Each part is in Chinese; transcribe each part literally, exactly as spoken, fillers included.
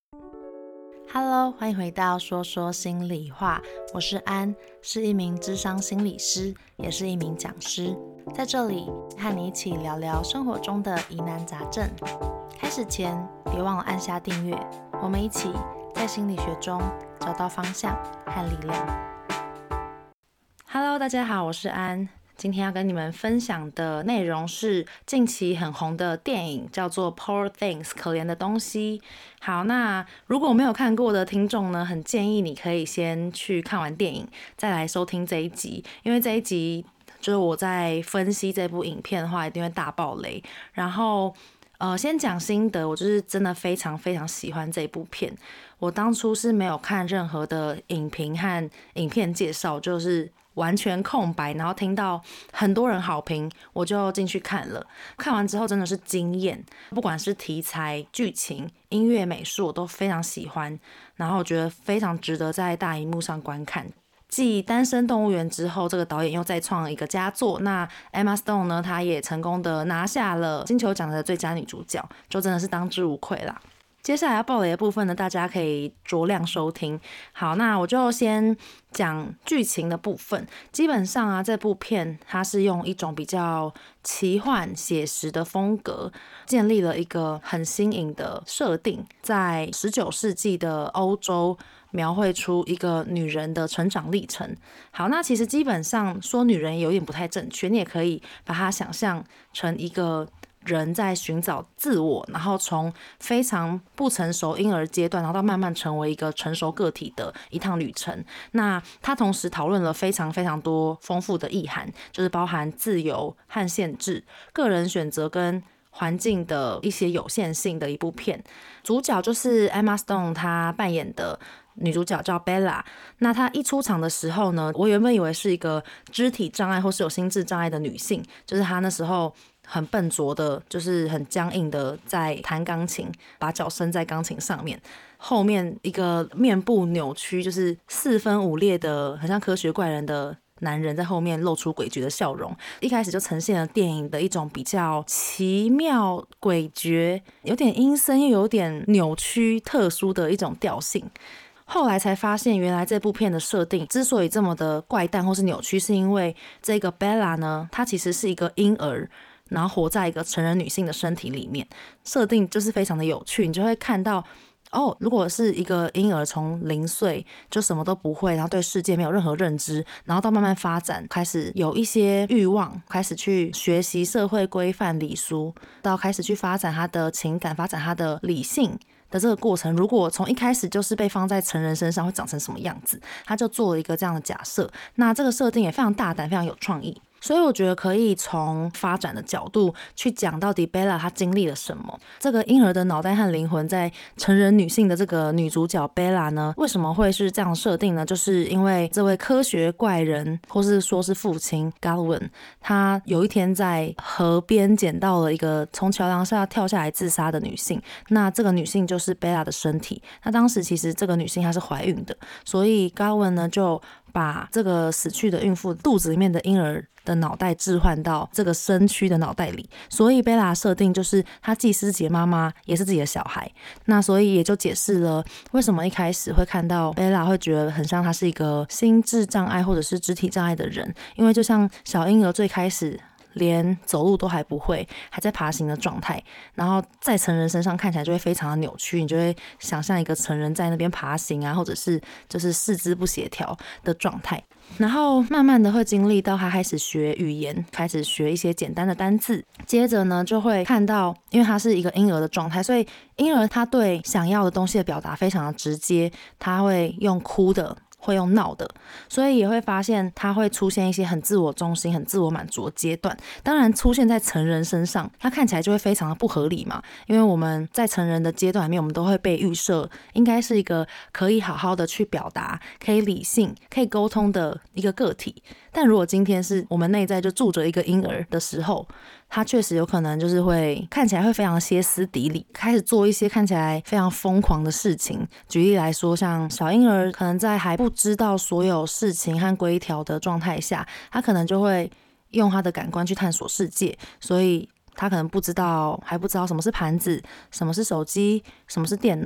Hello， 欢迎回到说说心里话，我是安，是一名諮商心理师，也是一名讲师，在这里和你一起聊聊生活中的疑难杂症。开始前，别忘了按下订阅，我们一起在心理学中找到方向和力量。Hello， 大家好，我是安。今天要跟你们分享的内容是近期很红的电影，叫做 Poor Things 可怜的东西。好，那如果没有看过的听众呢，很建议你可以先去看完电影，再来收听这一集，因为这一集就是我在分析这部影片的话，一定会大爆雷。然后呃，先讲心得，我就是真的非常非常喜欢这部片。我当初是没有看任何的影评和影片介绍，就是完全空白，然后听到很多人好评，我就进去看了。看完之后真的是惊艳，不管是题材、剧情、音乐、美术，我都非常喜欢。然后我觉得非常值得在大荧幕上观看。继《单身动物园》之后，这个导演又再创了一个佳作。那 Emma Stone 呢，她也成功的拿下了金球奖的最佳女主角，就真的是当之无愧啦。接下来要爆雷的部分呢，大家可以酌量收听。好，那我就先讲剧情的部分。基本上啊，这部片它是用一种比较奇幻写实的风格，建立了一个很新颖的设定，在十九世纪的欧洲描绘出一个女人的成长历程。好，那其实基本上说女人有点不太正确，你也可以把它想象成一个人在寻找自我，然后从非常不成熟婴儿阶段，然后到慢慢成为一个成熟个体的一趟旅程。那他同时讨论了非常非常多丰富的意涵，就是包含自由和限制、个人选择跟环境的一些有限性的一部片。主角就是 Emma Stone 她扮演的女主角叫 Bella。 那她一出场的时候呢，我原本以为是一个肢体障碍或是有心智障碍的女性，就是她那时候很笨拙的，就是很僵硬的在弹钢琴，把脚伸在钢琴上面，后面一个面部扭曲，就是四分五裂的很像科学怪人的男人在后面露出诡谲的笑容。一开始就呈现了电影的一种比较奇妙诡谲，有点阴森又有点扭曲特殊的一种调性。后来才发现，原来这部片的设定之所以这么的怪诞或是扭曲，是因为这个 Bella 呢，她其实是一个婴儿，然后活在一个成人女性的身体里面，设定就是非常的有趣。你就会看到哦，如果是一个婴儿从零岁就什么都不会，然后对世界没有任何认知，然后到慢慢发展，开始有一些欲望，开始去学习社会规范礼俗，到开始去发展他的情感，发展他的理性的这个过程，如果从一开始就是被放在成人身上，会长成什么样子？他就做了一个这样的假设。那这个设定也非常大胆，非常有创意。所以我觉得可以从发展的角度去讲到底 Bella 她经历了什么。这个婴儿的脑袋和灵魂在成人女性的这个女主角 Bella 呢，为什么会是这样设定呢？就是因为这位科学怪人，或是说是父亲 Godwin， 他有一天在河边捡到了一个从桥梁下跳下来自杀的女性，那这个女性就是 Bella 的身体。那当时其实这个女性她是怀孕的，所以 Godwin 呢就把这个死去的孕妇肚子里面的婴儿的脑袋置换到这个身躯的脑袋里，所以贝拉设定就是她既是自己的妈妈，也是自己的小孩。那所以也就解释了为什么一开始会看到贝拉会觉得很像她是一个心智障碍或者是肢体障碍的人，因为就像小婴儿最开始连走路都还不会，还在爬行的状态，然后在成人身上看起来就会非常的扭曲，你就会想象一个成人在那边爬行啊，或者是就是四肢不协调的状态。然后慢慢的会经历到他开始学语言，开始学一些简单的单字，接着呢就会看到，因为他是一个婴儿的状态，所以婴儿他对想要的东西的表达非常的直接，他会用哭的，会用闹的，所以也会发现他会出现一些很自我中心、很自我满足的阶段。当然出现在成人身上，他看起来就会非常的不合理嘛，因为我们在成人的阶段里面，我们都会被预设应该是一个可以好好的去表达、可以理性、可以沟通的一个个体。但如果今天是我们内在就住着一个婴儿的时候，他确实有可能就是会看起来会非常歇斯底里，开始做一些看起来非常疯狂的事情。举例来说，像小婴儿可能在还不知道所有事情和规条的状态下，他可能就会用他的感官去探索世界，所以他可能不知道还不知道什么是盘子，什么是手机，什么是电脑，可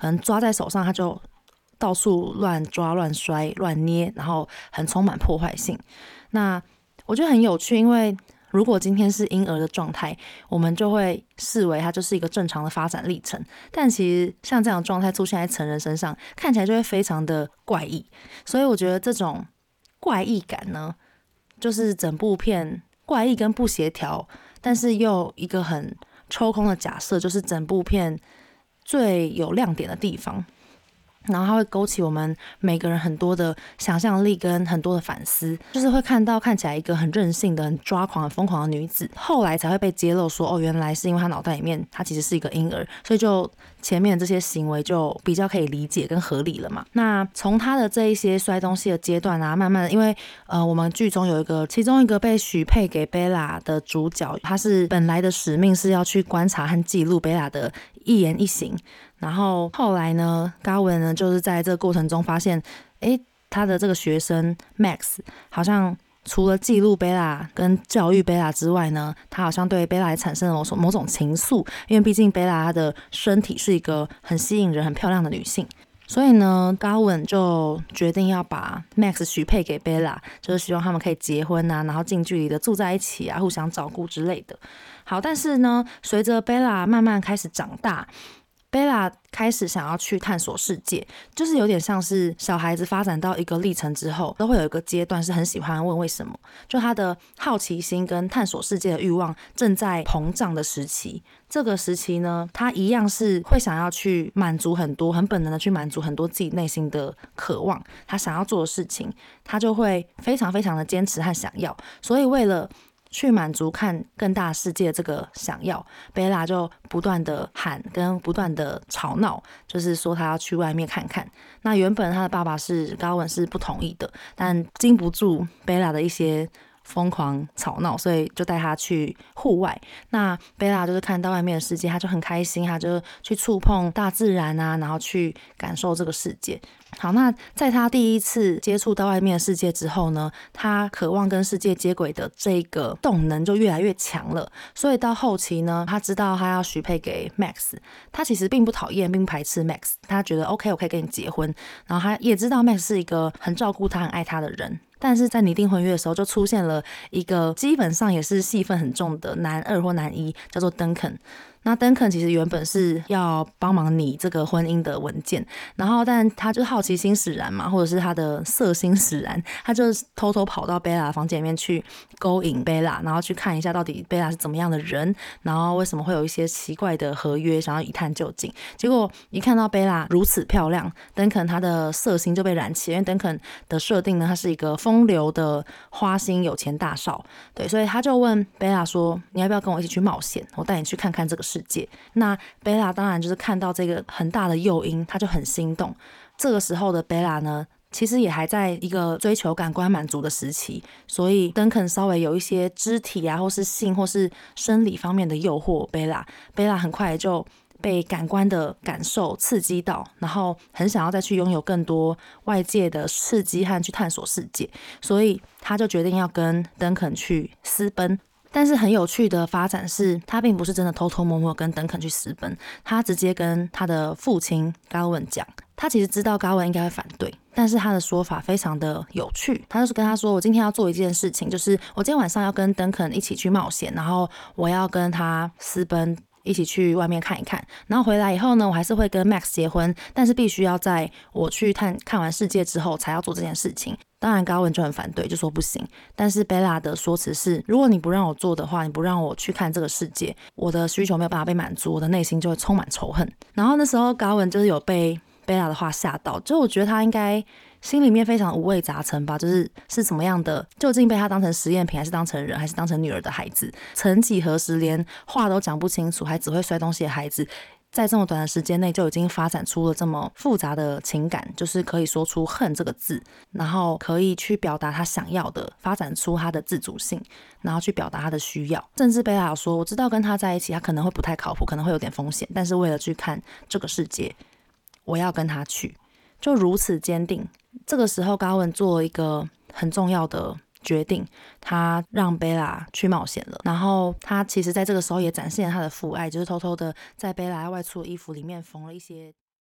可能抓在手上他就到处乱抓乱摔乱捏，然后很充满破坏性。那我觉得很有趣，因为如果今天是婴儿的状态，我们就会视为它就是一个正常的发展历程，但其实像这样的状态出现在成人身上，看起来就会非常的怪异。所以我觉得这种怪异感呢，就是整部片怪异跟不协调，但是又一个很抽空的假设，就是整部片最有亮点的地方。然后它会勾起我们每个人很多的想象力跟很多的反思，就是会看到看起来一个很任性的很抓狂很疯狂的女子，后来才会被揭露说哦，原来是因为她脑袋里面她其实是一个婴儿，所以就前面这些行为就比较可以理解跟合理了嘛。那从她的这一些摔东西的阶段啊，慢慢的因为呃我们剧中有一个其中一个被许配给贝拉的主角，他是本来的使命是要去观察和记录贝拉的一言一行，然后后来呢高文呢就是在这个过程中发现诶他的这个学生 Max 好像除了记录贝拉跟教育贝拉之外呢，他好像对贝拉也产生了某种某种情愫，因为毕竟贝拉她的身体是一个很吸引人很漂亮的女性，所以呢高文就决定要把 Max 许配给贝拉，就是希望他们可以结婚啊，然后近距离的住在一起啊，互相照顾之类的。好，但是呢随着贝拉慢慢开始长大，贝拉开始想要去探索世界，就是有点像是小孩子发展到一个历程之后，都会有一个阶段是很喜欢问为什么，就他的好奇心跟探索世界的欲望正在膨胀的时期。这个时期呢，他一样是会想要去满足很多，很本能的去满足很多自己内心的渴望，他想要做的事情，他就会非常非常的坚持和想要。所以为了去满足看更大世界这个想要，贝拉就不断的喊跟不断的吵闹，就是说他要去外面看看。那原本他的爸爸是高文是不同意的，但经不住贝拉的一些疯狂吵闹，所以就带他去户外。那贝拉就是看到外面的世界，他就很开心，他就去触碰大自然啊，然后去感受这个世界。好，那在他第一次接触到外面的世界之后呢，他渴望跟世界接轨的这个动能就越来越强了。所以到后期呢，他知道他要许配给 Max， 他其实并不讨厌并不排斥 Max， 他觉得 OK 我可以跟你结婚，然后他也知道 Max 是一个很照顾他很爱他的人。但是在拟定婚约的时候，就出现了一个基本上也是戏份很重的男二或男一，叫做 Duncan。那 Duncan 其实原本是要帮忙拟这个婚姻的文件，然后但他就好奇心使然嘛，或者是他的色心使然，他就偷偷跑到贝拉的房间里面去勾引贝拉，然后去看一下到底贝拉是怎么样的人，然后为什么会有一些奇怪的合约，想要一探究竟。结果一看到贝拉如此漂亮， Duncan 他的色心就被燃起，因为 Duncan 的设定呢，他是一个风流的花心有钱大少，对，所以他就问贝拉说你要不要跟我一起去冒险，我带你去看看这个世界。那贝拉当然就是看到这个很大的诱因，他就很心动。这个时候的贝拉呢，其实也还在一个追求感官满足的时期，所以登肯稍微有一些肢体啊或是性或是生理方面的诱惑贝拉，贝拉很快就被感官的感受刺激到，然后很想要再去拥有更多外界的刺激和去探索世界，所以他就决定要跟登肯去私奔。但是很有趣的发展是，他并不是真的偷偷摸摸跟登肯去私奔，他直接跟他的父亲高文讲，他其实知道高文应该会反对，但是他的说法非常的有趣，他就是跟他说，我今天要做一件事情，就是我今天晚上要跟登肯一起去冒险，然后我要跟他私奔，一起去外面看一看，然后回来以后呢，我还是会跟 Max 结婚，但是必须要在我去看看完世界之后才要做这件事情。当然高文就很反对，就说不行，但是贝拉的说辞是，如果你不让我做的话，你不让我去看这个世界，我的需求没有办法被满足，我的内心就会充满仇恨。然后那时候高文就是有被贝拉的话吓到，就我觉得他应该心里面非常五味杂陈吧，就是是怎么样的，究竟被他当成实验品，还是当成人，还是当成女儿的孩子，曾几何时连话都讲不清楚，还只会摔东西的孩子，在这么短的时间内就已经发展出了这么复杂的情感，就是可以说出恨这个字，然后可以去表达他想要的，发展出他的自主性，然后去表达他的需要。甚至贝拉有说，我知道跟他在一起他可能会不太靠谱，可能会有点风险，但是为了去看这个世界，我要跟他去，就如此坚定。这个时候高文做了一个很重要的决定，他让贝拉去冒险了，然后他其实在这个时候也展现了他的父爱，就是偷偷的在贝拉外出的衣服里面缝了一些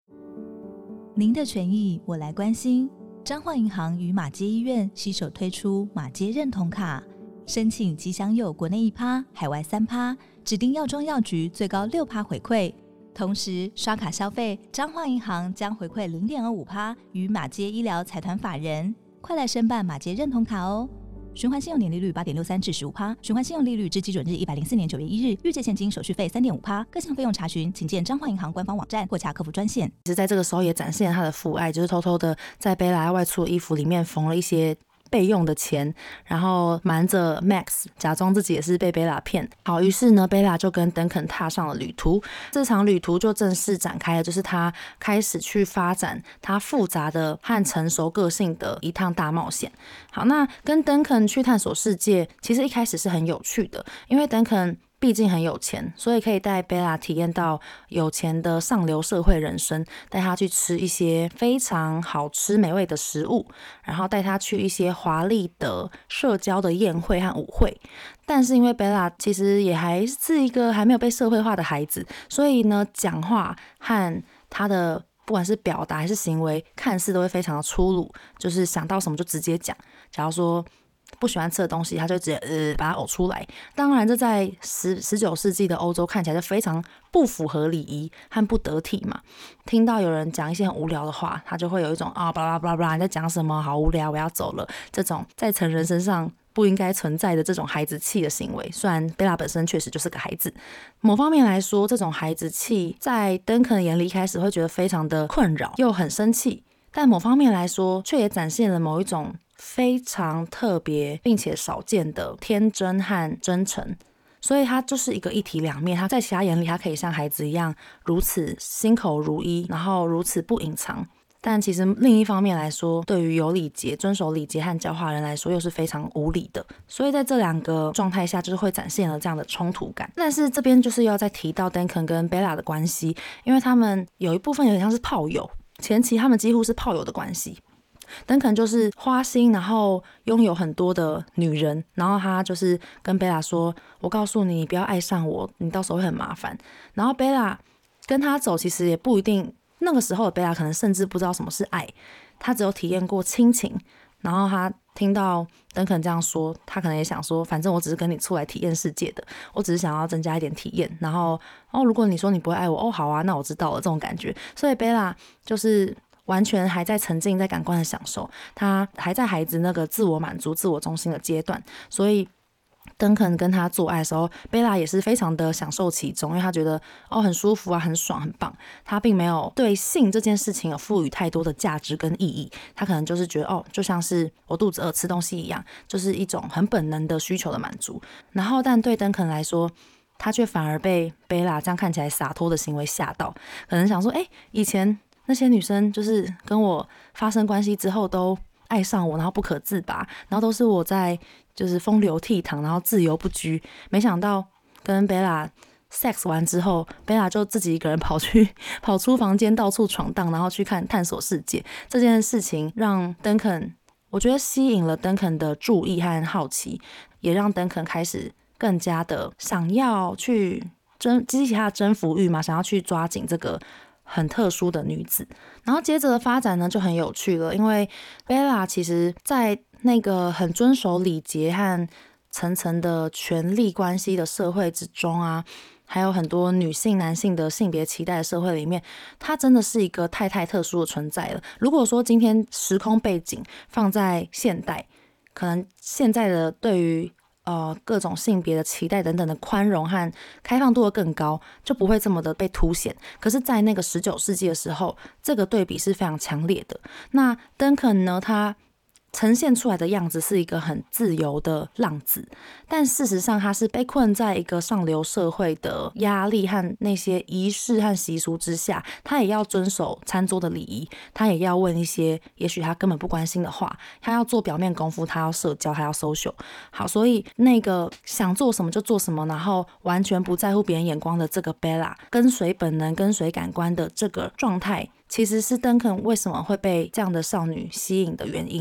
您的权益我来关心。彰化银行与马偕医院携手推出马偕认同卡，申请即享有国内一趴、海外三趴，指定药妆药局最高六趴回馈。同时刷卡消费，彰化银行将回馈零点二五趴与马偕医疗财团法人。快来申办马偕认同卡哦！循环信用年利率八点六三至十五趴，循环信用利率至基准日一百零四年九月一日，预借现金手续费三点五趴，各项费用查询请见彰化银行官方网站或洽客服专线。 其实在这个时候也展现了他的父爱，就是偷偷的在贝拉外出的衣服里面缝了一些备用的钱，然后瞒着 Max 假装自己也是被贝拉骗。好，于是呢，贝拉就跟登肯踏上了旅途。这场旅途就正式展开了，就是他开始去发展他复杂的和成熟个性的一趟大冒险。好，那跟登肯去探索世界，其实一开始是很有趣的，因为登肯毕竟很有钱，所以可以带贝拉体验到有钱的上流社会人生，带他去吃一些非常好吃美味的食物，然后带他去一些华丽的社交的宴会和舞会。但是因为贝拉其实也还是一个还没有被社会化的孩子，所以呢，讲话和他的不管是表达还是行为，看似都会非常的粗鲁，就是想到什么就直接讲。假如说不喜欢吃的东西，他就直接呃把它呕出来。当然，这在十十九世纪的欧洲看起来就非常不符合礼仪和不得体嘛。听到有人讲一些很无聊的话，他就会有一种啊巴拉巴拉巴拉你在讲什么，好无聊，我要走了。这种在成人身上不应该存在的这种孩子气的行为，虽然贝拉本身确实就是个孩子，某方面来说，这种孩子气在登肯的眼里一开始会觉得非常的困扰，又很生气。但某方面来说，却也展现了某一种非常特别并且少见的天真和真诚，所以他就是一个一体两面。他在其他眼里，他可以像孩子一样如此心口如一，然后如此不隐藏。但其实另一方面来说，对于有礼节、遵守礼节和教化人来说，又是非常无礼的。所以在这两个状态下，就是会展现了这样的冲突感。但是这边就是要再提到 Duncan 跟 Bella 的关系，因为他们有一部分有点像是炮友，前期他们几乎是炮友的关系。Duncan 就是花心，然后拥有很多的女人，然后他就是跟贝拉说，我告诉你，你不要爱上我，你到时候会很麻烦。然后贝拉跟他走，其实也不一定，那个时候的贝拉可能甚至不知道什么是爱，他只有体验过亲情。然后他听到 Duncan 这样说，他可能也想说，反正我只是跟你出来体验世界的，我只是想要增加一点体验。然后哦，如果你说你不会爱我，哦好啊，那我知道了，这种感觉。所以贝拉就是完全还在沉浸在感官的享受，他还在孩子那个自我满足、自我中心的阶段，所以登肯跟他做爱的时候，贝拉也是非常的享受其中，因为他觉得哦很舒服啊，很爽，很棒。他并没有对性这件事情有赋予太多的价值跟意义，他可能就是觉得哦，就像是我肚子饿吃东西一样，就是一种很本能的需求的满足。然后，但对登肯来说，他却反而被贝拉这样看起来洒脱的行为吓到，可能想说，哎，以前那些女生就是跟我发生关系之后都爱上我，然后不可自拔，然后都是我在就是风流倜傥，然后自由不拘。没想到跟贝拉 sex 完之后，贝拉就自己一个人跑去跑出房间到处闯荡，然后去看探索世界。这件事情让登肯，我觉得吸引了登肯的注意和好奇，也让登肯开始更加的想要去征激起他的征服欲嘛，想要去抓紧这个很特殊的女子。然后接着的发展呢就很有趣了，因为 Bella 其实在那个很遵守礼节和层层的权力关系的社会之中啊，还有很多女性男性的性别期待的社会里面，她真的是一个太太特殊的存在了。如果说今天时空背景放在现代，可能现在的对于呃，各种性别的期待等等的宽容和开放度更高，就不会这么的被凸显。可是在那个十九世纪的时候，这个对比是非常强烈的。那 Duncan 呢，他呈现出来的样子是一个很自由的浪子，但事实上他是被困在一个上流社会的压力和那些仪式和习俗之下，他也要遵守餐桌的礼仪，他也要问一些也许他根本不关心的话，他要做表面功夫，他要社交，他要 social。 好，所以那个想做什么就做什么，然后完全不在乎别人眼光的这个 Bella， 跟随本能跟随感官的这个状态，其实是 Duncan 为什么会被这样的少女吸引的原因。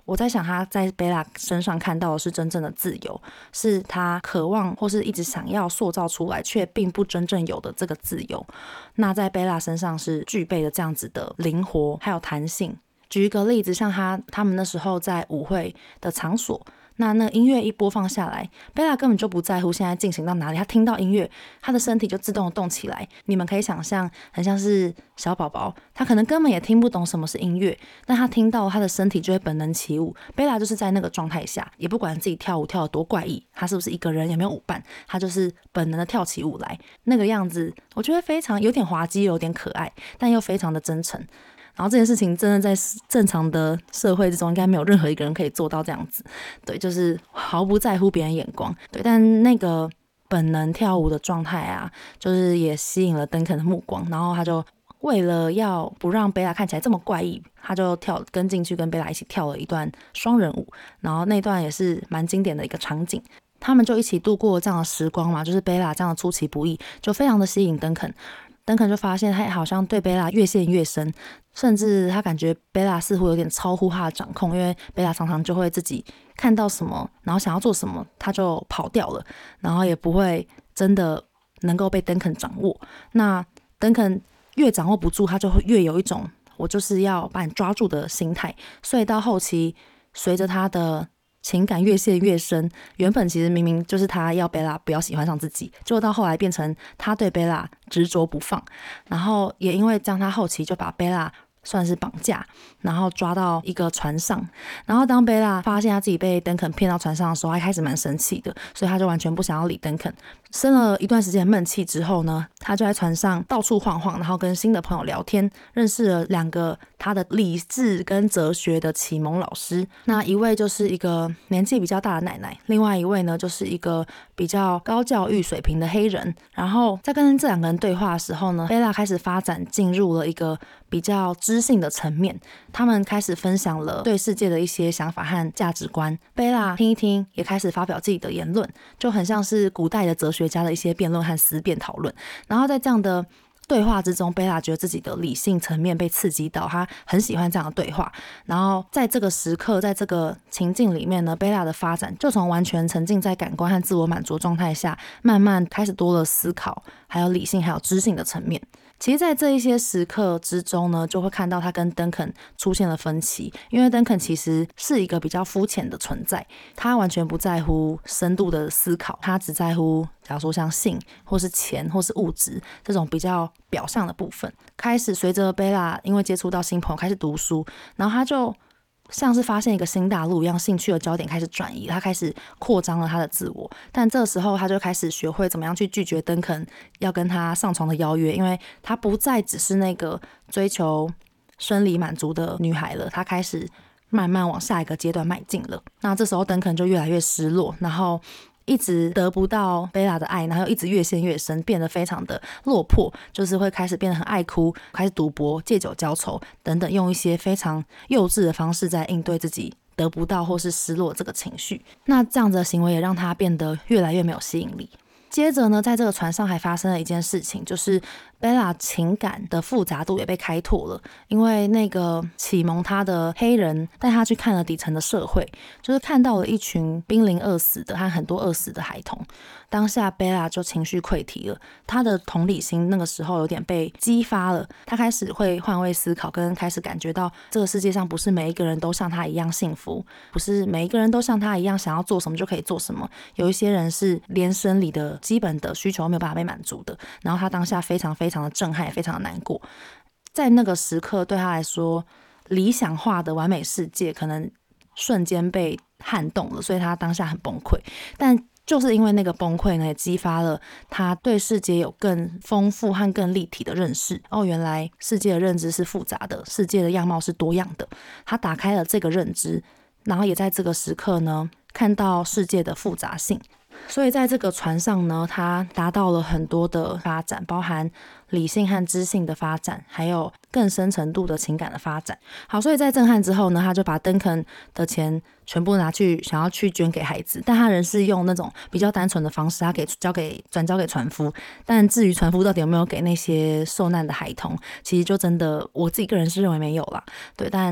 我在想他在贝拉身上看到的是真正的自由，是他渴望或是一直想要塑造出来却并不真正有的这个自由。那在贝拉身上是具备的这样子的灵活还有弹性。举一个例子，像他他们那时候在舞会的场所，那那音乐一播放下来，贝拉根本就不在乎现在进行到哪里，他听到音乐，他的身体就自动的动起来。你们可以想象，很像是小宝宝，他可能根本也听不懂什么是音乐，但他听到他的身体就会本能起舞。贝拉就是在那个状态下，也不管自己跳舞跳得多怪异，他是不是一个人，有没有舞伴，他就是本能的跳起舞来，那个样子我觉得非常有点滑稽，有点可爱，但又非常的真诚。然后这件事情真的在正常的社会之中，应该没有任何一个人可以做到这样子，对，就是毫不在乎别人眼光，对，但那个本能跳舞的状态啊，就是也吸引了登肯的目光，然后他就为了要不让贝拉看起来这么怪异，他就跳跟进去跟贝拉一起跳了一段双人舞，然后那段也是蛮经典的一个场景。他们就一起度过这样的时光嘛，就是贝拉这样的出其不意，就非常的吸引登肯。登肯就发现他好像对贝拉越陷越深，甚至他感觉贝拉似乎有点超乎他的掌控，因为贝拉常常就会自己看到什么，然后想要做什么，他就跑掉了，然后也不会真的能够被登肯掌握。那登肯越掌握不住，他就会越有一种我就是要把你抓住的心态，所以到后期随着他的情感越陷越深，原本其实明明就是他要贝拉不要喜欢上自己，结果到后来变成他对贝拉执着不放，然后也因为这样，他后期就把贝拉算是绑架，然后抓到一个船上，然后当贝拉发现他自己被登肯骗到船上的时候，他一开始蛮生气的，所以他就完全不想要理登肯。生了一段时间的闷气之后呢，他就在船上到处晃晃，然后跟新的朋友聊天，认识了两个他的理智跟哲学的启蒙老师。那一位就是一个年纪比较大的奶奶，另外一位呢就是一个比较高教育水平的黑人。然后在跟这两个人对话的时候呢，贝拉开始发展进入了一个比较知性的层面，他们开始分享了对世界的一些想法和价值观。贝拉听一听，也开始发表自己的言论，就很像是古代的哲学家的一些辩论和思辨讨论。然后在这样的对话之中，贝拉觉得自己的理性层面被刺激到，他很喜欢这样的对话。然后在这个时刻，在这个情境里面呢，贝拉的发展就从完全沉浸在感官和自我满足状态下，慢慢开始多了思考，还有理性，还有知性的层面。其实在这一些时刻之中呢，就会看到他跟登肯出现了分歧，因为登肯其实是一个比较肤浅的存在，他完全不在乎深度的思考，他只在乎假如说像性或是钱或是物质这种比较表象的部分。开始随着贝拉因为接触到新朋友开始读书，然后他就像是发现一个新大陆一样，兴趣的焦点开始转移，他开始扩张了他的自我。但这个时候他就开始学会怎么样去拒绝登肯要跟他上床的邀约，因为他不再只是那个追求生理满足的女孩了，他开始慢慢往下一个阶段迈进了。那这时候登肯就越来越失落，然后一直得不到贝拉的爱，然后一直越陷越深，变得非常的落魄，就是会开始变得很爱哭，开始赌博、借酒浇愁等等，用一些非常幼稚的方式在应对自己得不到或是失落这个情绪。那这样子的行为也让他变得越来越没有吸引力。接着呢，在这个船上还发生了一件事情，就是贝拉情感的复杂度也被开拓了，因为那个启蒙他的黑人带他去看了底层的社会，就是看到了一群濒临饿死的和很多饿死的孩童。当下贝拉就情绪溃堤了，他的同理心那个时候有点被激发了，他开始会换位思考，跟开始感觉到这个世界上不是每一个人都像他一样幸福，不是每一个人都像他一样想要做什么就可以做什么，有一些人是连生理的基本的需求没有办法被满足的。然后他当下非常非常的震撼，也非常的难过。在那个时刻对他来说，理想化的完美世界可能瞬间被撼动了，所以他当下很崩溃。但就是因为那个崩溃呢，也激发了他对世界有更丰富和更立体的认识。哦，原来世界的认知是复杂的，世界的样貌是多样的。他打开了这个认知，然后也在这个时刻呢，看到世界的复杂性。所以在这个船上呢，他达到了很多的发展，包含理性和知性的发展，还有更深程度的情感的发展。好，所以在震撼之后呢，他就把登肯的钱全部拿去想要去捐给孩子，但他仍是用那种比较单纯的方式，他给交给转交给船夫。但至于船夫到底有没有给那些受难的孩童，其实就真的我自己个人是认为没有啦。对，但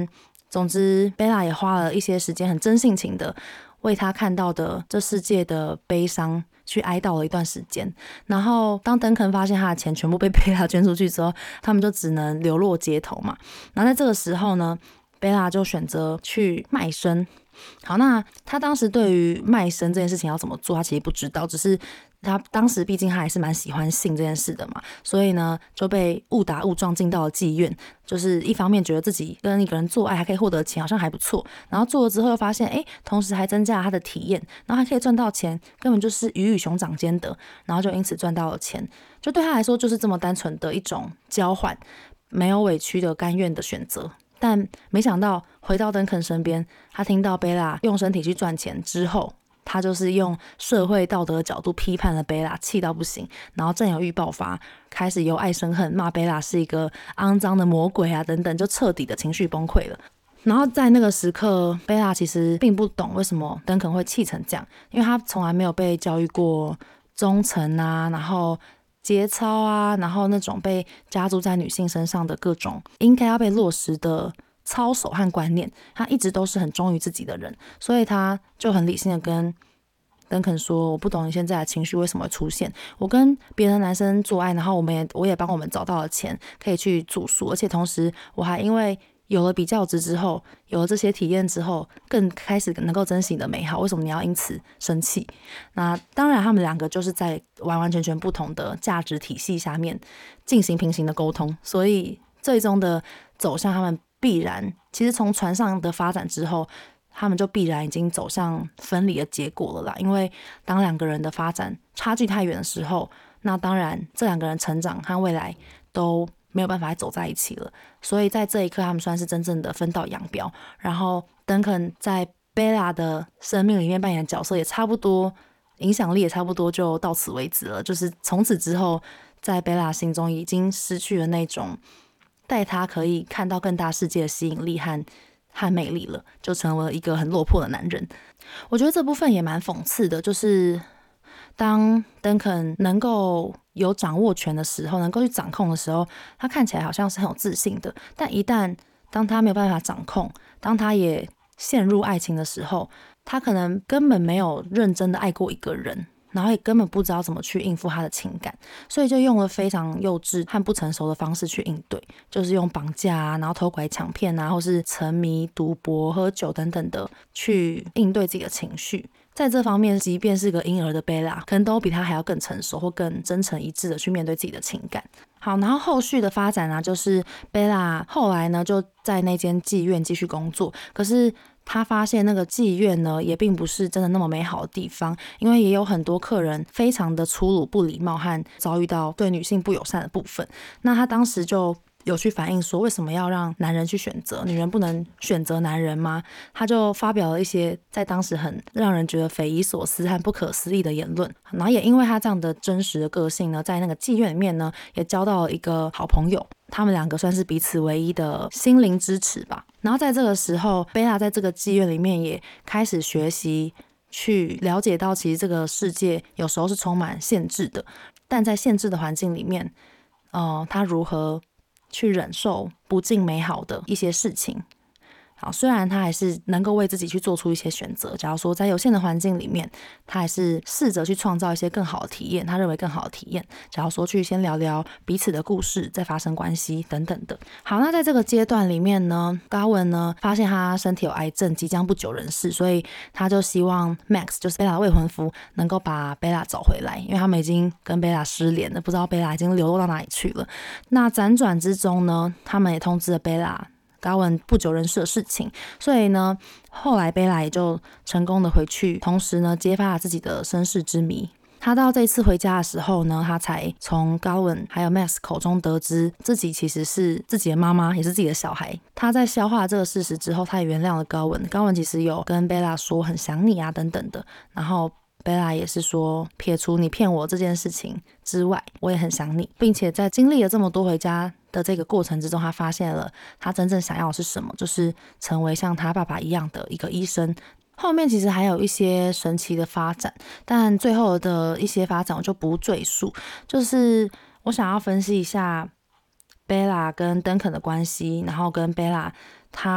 总之贝拉也花了一些时间很真性情的为他看到的这世界的悲伤去哀悼了一段时间。然后当登肯发现他的钱全部被贝拉捐出去之后，他们就只能流落街头嘛。然后在这个时候呢，贝拉就选择去卖身。好，那他当时对于卖身这件事情要怎么做他其实不知道，只是他当时毕竟他还是蛮喜欢性这件事的嘛，所以呢就被误打误撞进到了妓院。就是一方面觉得自己跟一个人做爱还可以获得钱，好像还不错，然后做了之后又发现哎，同时还增加了他的体验，然后还可以赚到钱，根本就是鱼与熊掌兼得，然后就因此赚到了钱。就对他来说就是这么单纯的一种交换，没有委屈的甘愿的选择。但没想到回到登肯身边，他听到贝拉用身体去赚钱之后，他就是用社会道德的角度批判了贝拉，气到不行，然后占有欲爆发，开始由爱生恨，骂贝拉是一个肮脏的魔鬼啊等等，就彻底的情绪崩溃了。然后在那个时刻，贝拉其实并不懂为什么登肯会气成这样，因为他从来没有被教育过忠诚啊，然后节操啊，然后那种被加诸在女性身上的各种应该要被落实的操守和观念，他一直都是很忠于自己的人，所以他就很理性的跟登肯说，我不懂你现在的情绪为什么会出现，我跟别的男生做爱，然后我们也我也帮我们找到了钱可以去住宿，而且同时我还因为有了比较值之后，有了这些体验之后，更开始能够珍惜你的美好，为什么你要因此生气？那当然他们两个就是在完完全全不同的价值体系下面进行平行的沟通，所以最终的走向他们必然其实从船上的发展之后，他们就必然已经走向分离的结果了啦。因为当两个人的发展差距太远的时候，那当然这两个人成长和未来都没有办法走在一起了，所以在这一刻他们算是真正的分道扬镳。然后登肯在贝拉的生命里面扮演的角色也差不多，影响力也差不多就到此为止了，就是从此之后在贝拉心中已经失去了那种带他可以看到更大世界的吸引力和和魅力了，就成为了一个很落魄的男人。我觉得这部分也蛮讽刺的，就是当登肯能够有掌握权的时候，能够去掌控的时候，他看起来好像是很有自信的，但一旦当他没有办法掌控，当他也陷入爱情的时候，他可能根本没有认真的爱过一个人，然后也根本不知道怎么去应付他的情感，所以就用了非常幼稚和不成熟的方式去应对，就是用绑架啊，然后偷拐抢骗啊，或是沉迷赌博喝酒等等的去应对自己的情绪。在这方面，即便是个婴儿的贝拉，可能都比他还要更成熟或更真诚一致的去面对自己的情感。好，然后后续的发展啊，就是贝拉后来呢就在那间妓院继续工作，可是他发现那个妓院呢也并不是真的那么美好的地方，因为也有很多客人非常的粗鲁不礼貌和遭遇到对女性不友善的部分。那他当时就有去反映说，为什么要让男人去选择，女人不能选择男人吗？他就发表了一些在当时很让人觉得匪夷所思和不可思议的言论。然后也因为他这样的真实的个性呢，在那个妓院里面呢也交到了一个好朋友，他们两个算是彼此唯一的心灵支持吧。然后在这个时候，贝拉在这个妓院里面也开始学习去了解到，其实这个世界有时候是充满限制的，但在限制的环境里面呃，他如何去忍受不尽美好的一些事情。好，虽然他还是能够为自己去做出一些选择，假如说在有限的环境里面，他还是试着去创造一些更好的体验，他认为更好的体验，假如说去先聊聊彼此的故事，再发生关系等等的。好，那在这个阶段里面呢，高文呢发现他身体有癌症，即将不久人世，所以他就希望 Max 就是贝拉的未婚夫能够把贝拉找回来，因为他们已经跟贝拉失联了，不知道贝拉已经流落到哪里去了。那辗转之中呢，他们也通知了贝拉高文不久人世的事情，所以呢后来贝拉也就成功的回去，同时呢揭发了自己的身世之谜。他到这一次回家的时候呢，他才从高文还有 Max 口中得知自己其实是自己的妈妈，也是自己的小孩。他在消化这个事实之后，他也原谅了高文。高文其实有跟贝拉说很想你啊等等的，然后贝拉也是说，撇除你骗我这件事情之外，我也很想你，并且在经历了这么多回家的这个过程之中，他发现了他真正想要的是什么，就是成为像他爸爸一样的一个医生。后面其实还有一些神奇的发展，但最后的一些发展我就不赘述。就是我想要分析一下贝拉跟登肯的关系，然后跟贝拉他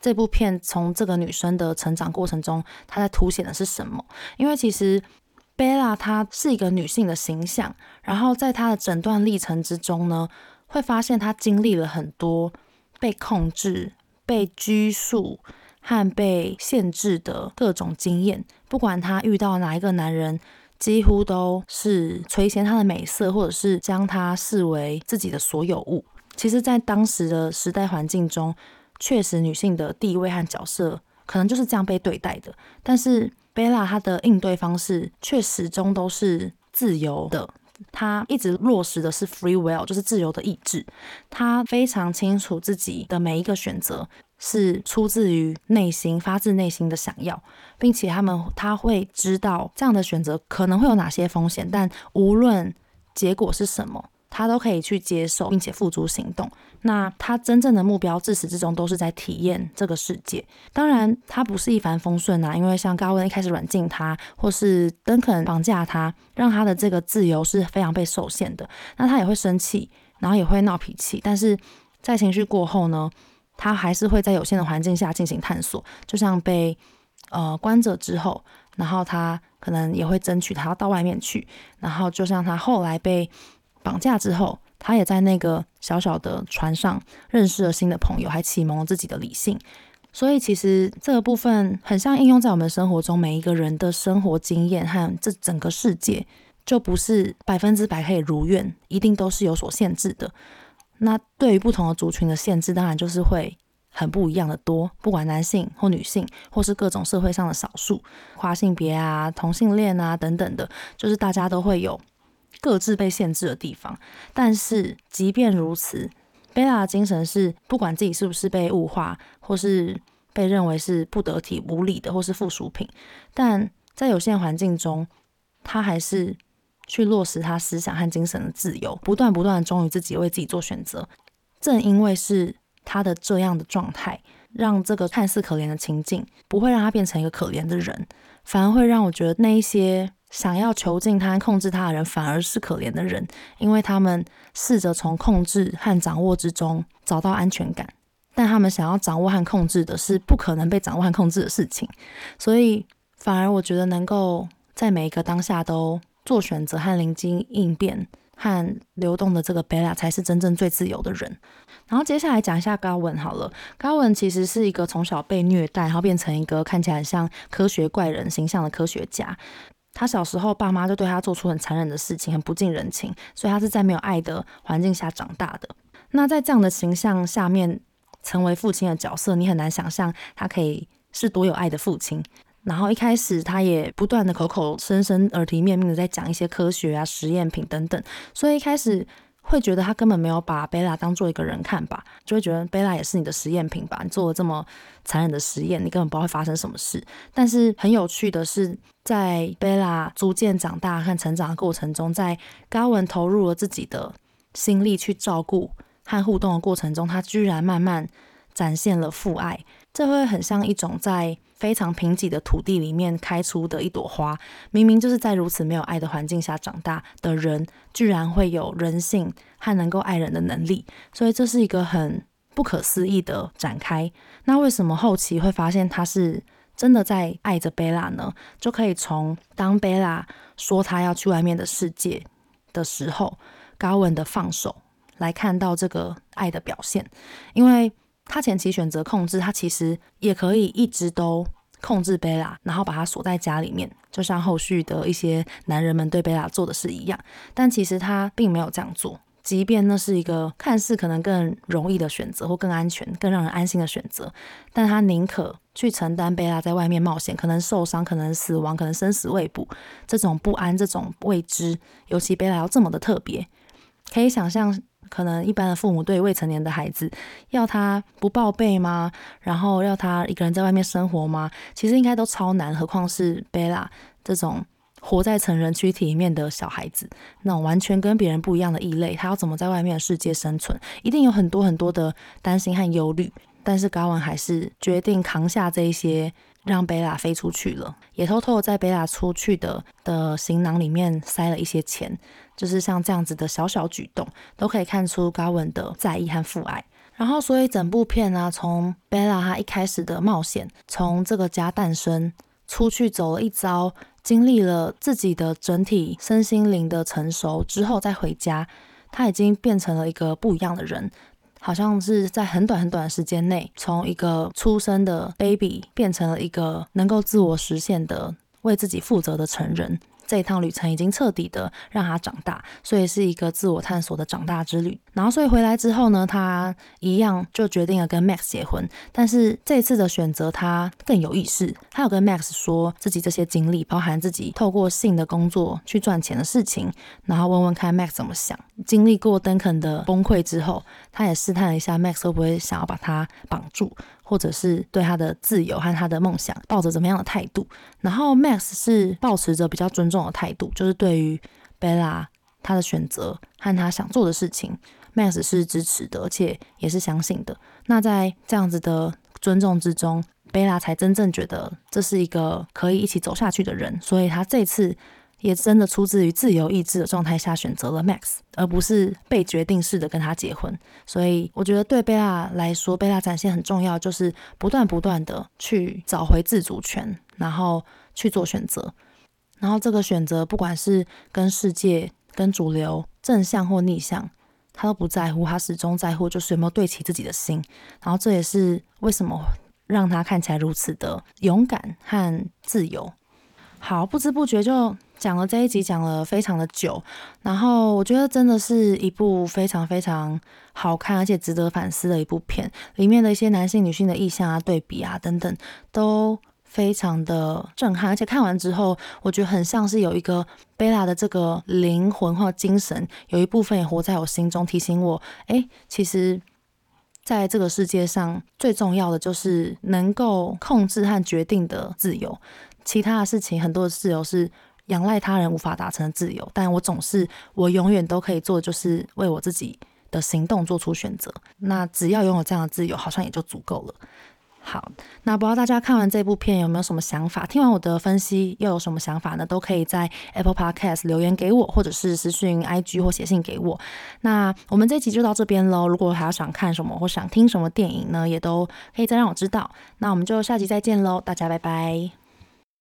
这部片从这个女生的成长过程中，她在凸显的是什么。因为其实贝拉她是一个女性的形象，然后在她的整段历程之中呢，会发现她经历了很多被控制、被拘束和被限制的各种经验，不管她遇到哪一个男人，几乎都是垂涎她的美色，或者是将她视为自己的所有物。其实在当时的时代环境中，确实女性的地位和角色可能就是这样被对待的，但是贝拉她的应对方式却始终都是自由的，她一直落实的是 free will， 就是自由的意志。她非常清楚自己的每一个选择是出自于内心，发自内心的想要，并且他们她会知道这样的选择可能会有哪些风险，但无论结果是什么，他都可以去接受并且付诸行动。那他真正的目标自始至终都是在体验这个世界。当然他不是一帆风顺啊，因为像高文一开始软禁他，或是登肯绑架他，让他的这个自由是非常被受限的。那他也会生气，然后也会闹脾气，但是在情绪过后呢，他还是会在有限的环境下进行探索。就像被呃关着之后，然后他可能也会争取他要到外面去，然后就像他后来被绑架之后，他也在那个小小的船上认识了新的朋友，还启蒙了自己的理性。所以其实这个部分很像应用在我们生活中，每一个人的生活经验和这整个世界就不是百分之百可以如愿，一定都是有所限制的。那对于不同的族群的限制，当然就是会很不一样的多，不管男性或女性，或是各种社会上的少数，跨性别啊、同性恋啊等等的，就是大家都会有各自被限制的地方。但是即便如此，贝拉的精神是不管自己是不是被物化，或是被认为是不得体无理的，或是附属品，但在有限环境中，他还是去落实他思想和精神的自由，不断不断的忠于自己，为自己做选择。正因为是他的这样的状态，让这个看似可怜的情境不会让他变成一个可怜的人，反而会让我觉得那一些想要囚禁他、控制他的人反而是可怜的人，因为他们试着从控制和掌握之中找到安全感，但他们想要掌握和控制的是不可能被掌握和控制的事情。所以反而我觉得能够在每一个当下都做选择和灵机应变和流动的这个贝拉才是真正最自由的人。然后接下来讲一下高文好了。高文其实是一个从小被虐待，然后变成一个看起来很像科学怪人形象的科学家。他小时候爸妈就对他做出很残忍的事情，很不近人情，所以他是在没有爱的环境下长大的。那在这样的形象下面成为父亲的角色，你很难想象他可以是多有爱的父亲。然后一开始他也不断的口口声声耳提面命的在讲一些科学啊、实验品等等，所以一开始会觉得他根本没有把贝拉当做一个人看吧，就会觉得贝拉也是你的实验品吧，你做了这么残忍的实验，你根本不知道会发生什么事。但是很有趣的是，在贝拉逐渐长大和成长的过程中，在高文投入了自己的心力去照顾和互动的过程中，他居然慢慢展现了父爱。这会很像一种在非常贫瘠的土地里面开出的一朵花，明明就是在如此没有爱的环境下长大的人，居然会有人性和能够爱人的能力，所以这是一个很不可思议的展开。那为什么后期会发现他是真的在爱着贝拉呢？就可以从当贝拉说他要去外面的世界的时候，高文的放手来看到这个爱的表现。因为他前期选择控制，他其实也可以一直都控制贝拉，然后把他锁在家里面，就像后续的一些男人们对贝拉做的事一样。但其实他并没有这样做，即便那是一个看似可能更容易的选择，或更安全、更让人安心的选择，但他宁可去承担贝拉在外面冒险，可能受伤、可能死亡、可能生死未卜，这种不安、这种未知，尤其贝拉要这么的特别，可以想象可能一般的父母对未成年的孩子要他不报备吗？然后要他一个人在外面生活吗？其实应该都超难，何况是贝拉这种活在成人躯体里面的小孩子，那种完全跟别人不一样的异类，他要怎么在外面的世界生存，一定有很多很多的担心和忧虑。但是高文还是决定扛下这一些，让贝拉飞出去了，也偷偷的在贝拉出去的的行囊里面塞了一些钱。就是像这样子的小小举动，都可以看出高文的在意和父爱。 然后所以整部片啊，从 Bella 她一开始的冒险，从这个家诞生，出去走了一遭，经历了自己的整体身心灵的成熟之后再回家，她已经变成了一个不一样的人，好像是在很短很短的时间内，从一个出生的 baby 变成了一个能够自我实现的为自己负责的成人。这一趟旅程已经彻底的让他长大，所以是一个自我探索的长大之旅。然后所以回来之后呢，他一样就决定了跟 Max 结婚，但是这次的选择他更有意识，他有跟 Max 说自己这些经历，包含自己透过性的工作去赚钱的事情，然后问问看 Max 怎么想。经历过 Duncan 的崩溃之后，他也试探了一下 Max 会不会想要把他绑住，或者是对他的自由和他的梦想抱着怎么样的态度。然后 Max 是抱持着比较尊重的态度，就是对于 Bella 他的选择和他想做的事情， Max 是支持的，而且也是相信的。那在这样子的尊重之中， Bella 才真正觉得这是一个可以一起走下去的人，所以他这次也真的出自于自由意志的状态下选择了 Max， 而不是被决定式的跟他结婚。所以我觉得对贝拉来说，贝拉展现很重要，就是不断不断的去找回自主权，然后去做选择。然后这个选择不管是跟世界、跟主流正向或逆向，他都不在乎，他始终在乎就是有没有对齐自己的心。然后这也是为什么让他看起来如此的勇敢和自由。好，不知不觉就讲了这一集，讲了非常的久，然后我觉得真的是一部非常非常好看而且值得反思的一部片，里面的一些男性女性的意象啊、对比啊等等都非常的震撼，而且看完之后我觉得很像是有一个贝拉的这个灵魂或精神有一部分也活在我心中，提醒我诶其实在这个世界上最重要的就是能够控制和决定的自由，其他的事情很多的自由是仰赖他人无法达成的自由，但我总是我永远都可以做的就是为我自己的行动做出选择，那只要拥有这样的自由好像也就足够了。好，那不知道大家看完这部片有没有什么想法，听完我的分析又有什么想法呢？都可以在 Apple Podcast 留言给我，或者是私讯 I G 或写信给我。那我们这一集就到这边咯，如果还要想看什么或想听什么电影呢，也都可以再让我知道。那我们就下集再见咯，大家拜拜。